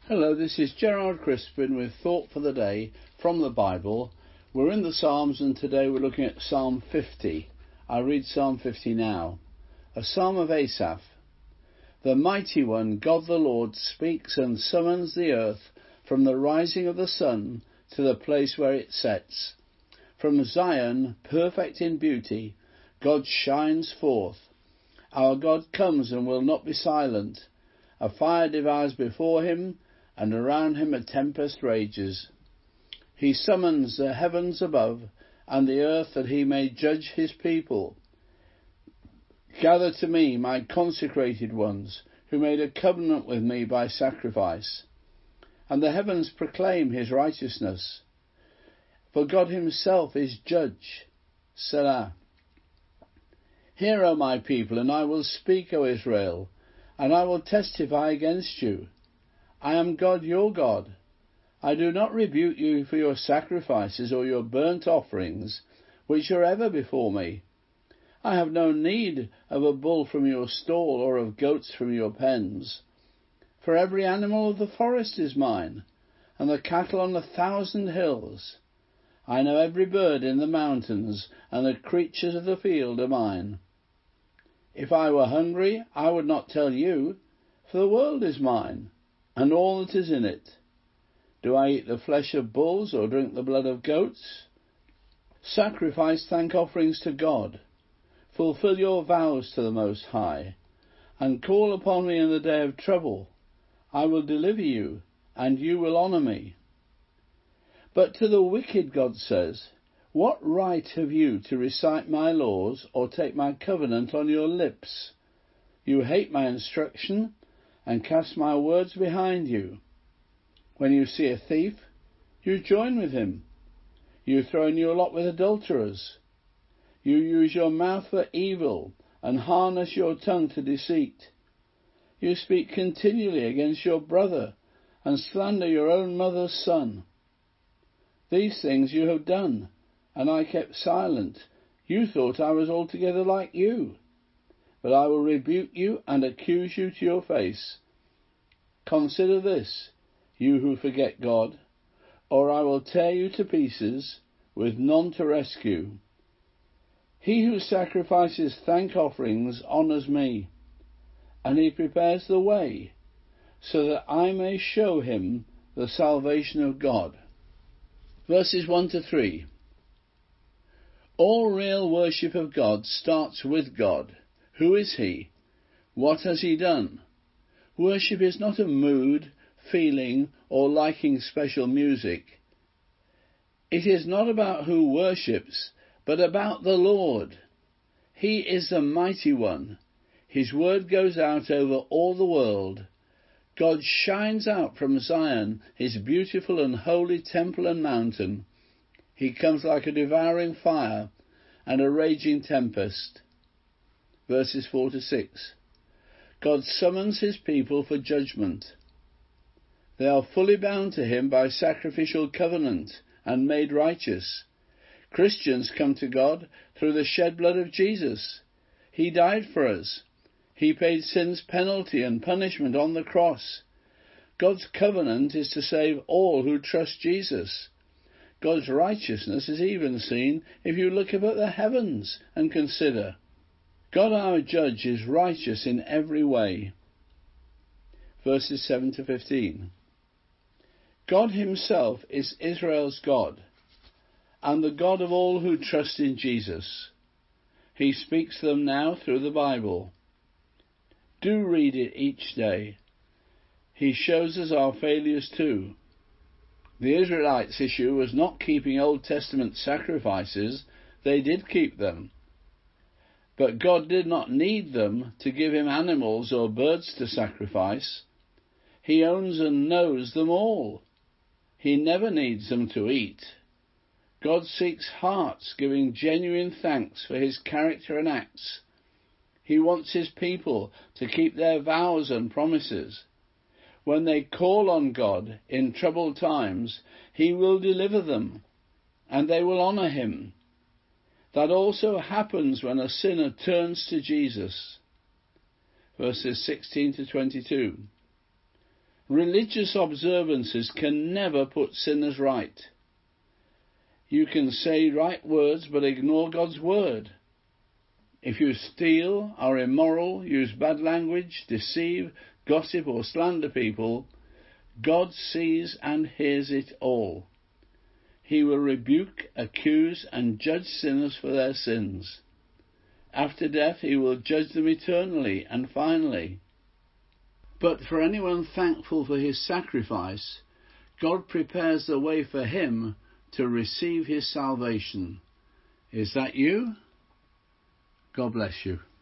Hello, this is Gerard Crispin with Thought for the Day from the Bible. We're in the Psalms and today we're looking at Psalm 50. I read Psalm 50 now. A psalm of Asaph. The Mighty One, God the Lord, speaks and summons the earth from the rising of the sun to the place where it sets. From Zion, perfect in beauty, God shines forth. Our God comes and will not be silent. A fire devours before him, and around him a tempest rages. He summons the heavens above and the earth that he may judge his people. Gather to me, my consecrated ones, who made a covenant with me by sacrifice. And the heavens proclaim his righteousness. For God himself is judge. Selah. Hear, O my people, and I will speak, O Israel, and I will testify against you. I am God your God. I do not rebuke you for your sacrifices or your burnt offerings, which are ever before me. I have no need of a bull from your stall or of goats from your pens. For every animal of the forest is mine, and the cattle on 1,000 hills. I know every bird in the mountains, and the creatures of the field are mine. If I were hungry, I would not tell you, for the world is mine, and all that is in it. Do I eat the flesh of bulls or drink the blood of goats? Sacrifice thank offerings to God. Fulfill your vows to the Most High, and call upon me in the day of trouble. I will deliver you, and you will honour me. But to the wicked God says, what right have you to recite my laws or take my covenant on your lips? You hate my instruction and cast my words behind you. When you see a thief, you join with him. You throw in your lot with adulterers. You use your mouth for evil and harness your tongue to deceit. You speak continually against your brother and slander your own mother's son. These things you have done, and I kept silent. You thought I was altogether like you. But I will rebuke you and accuse you to your face. Consider this, you who forget God, or I will tear you to pieces, with none to rescue. He who sacrifices thank offerings honours me, and he prepares the way, so that I may show him the salvation of God. Verses 1 to 3. All real worship of God starts with God. Who is he? What has he done? Worship is not a mood, feeling, or liking special music. It is not about who worships, but about the Lord. He is the Mighty One. His word goes out over all the world. God shines out from Zion, his beautiful and holy temple and mountain. He comes like a devouring fire and a raging tempest. Verses 4 to 6. God summons his people for judgment. They are fully bound to him by sacrificial covenant and made righteous. Christians come to God through the shed blood of Jesus. He died for us. He paid sin's penalty and punishment on the cross. God's covenant is to save all who trust Jesus. God's righteousness is even seen if you look up at the heavens and consider. God our judge is righteous in every way. Verses 7 to 15. God himself is Israel's God, and the God of all who trust in Jesus. He speaks to them now through the Bible. Do read it each day. He shows us our failures too. The Israelites' issue was not keeping Old Testament sacrifices. They did keep them. But God did not need them to give him animals or birds to sacrifice. He owns and knows them all. He never needs them to eat. God seeks hearts giving genuine thanks for his character and acts. He wants his people to keep their vows and promises. When they call on God in troubled times, he will deliver them, and they will honour him. That also happens when a sinner turns to Jesus. Verses 16 to 22. Religious observances can never put sinners right. You can say right words but ignore God's word. If you steal, are immoral, use bad language, deceive, gossip or slander people, God sees and hears it all. He will rebuke, accuse and judge sinners for their sins. After death he will judge them eternally and finally. But for anyone thankful for his sacrifice, God prepares the way for him to receive his salvation. Is that you? God bless you.